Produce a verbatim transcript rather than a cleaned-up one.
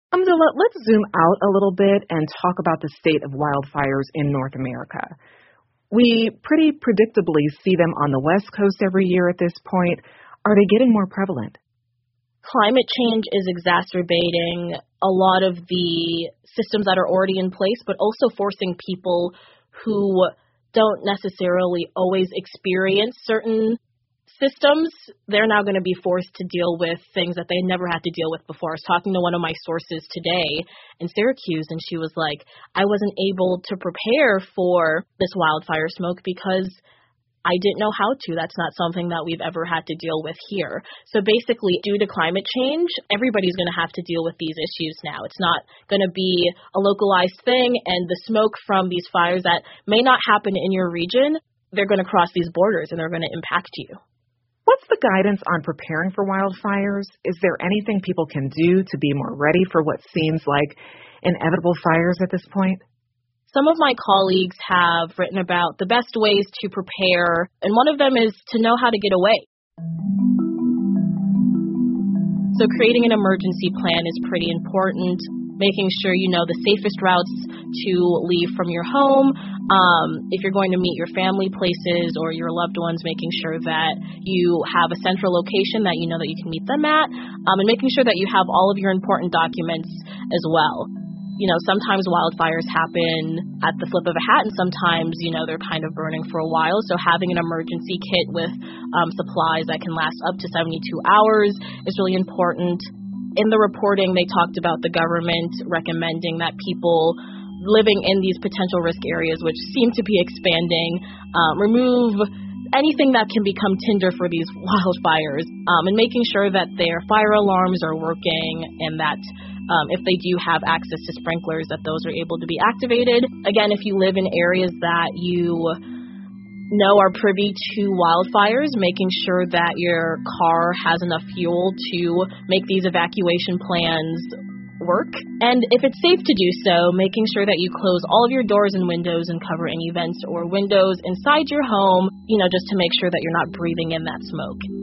Amdullah, let's zoom out a little bit and talk about the state of wildfires in North America. We pretty predictably see them on the West Coast every year at this point. Are they getting more prevalent? Climate change is exacerbating a lot of the systems that are already in place, but also forcing people who don't necessarily always experience certain systems. They're now going to be forced to deal with things that they never had to deal with before. I was talking to one of my sources today in Syracuse, and she was like, I wasn't able to prepare for this wildfire smoke because I didn't know how to. That's not something that we've ever had to deal with here. So basically, due to climate change, everybody's going to have to deal with these issues now. It's not going to be a localized thing, and the smoke from these fires that may not happen in your region, they're going to cross these borders and they're going to impact you. What's the guidance on preparing for wildfires? Is there anything people can do to be more ready for what seems like inevitable fires at this point? Some of my colleagues have written about the best ways to prepare, and one of them is to know how to get away. So creating an emergency plan is pretty important, making sure you know the safest routes to leave from your home. Um, if you're going to meet your family places or your loved ones, making sure that you have a central location that you know that you can meet them at, um, and making sure that you have all of your important documents as well. You know, sometimes wildfires happen at the flip of a hat, and sometimes, you know, they're kind of burning for a while. So having an emergency kit with um, supplies that can last up to seventy-two hours is really important. In the reporting, they talked about the government recommending that people living in these potential risk areas, which seem to be expanding, um, remove anything that can become tinder for these wildfires, um, and making sure that their fire alarms are working and that um, if they do have access to sprinklers, that those are able to be activated. Again, if you live in areas that you know are privy to wildfires, making sure that your car has enough fuel to make these evacuation plans work. And if it's safe to do so, making sure that you close all of your doors and windows and cover any vents or windows inside your home, you know, just to make sure that you're not breathing in that smoke.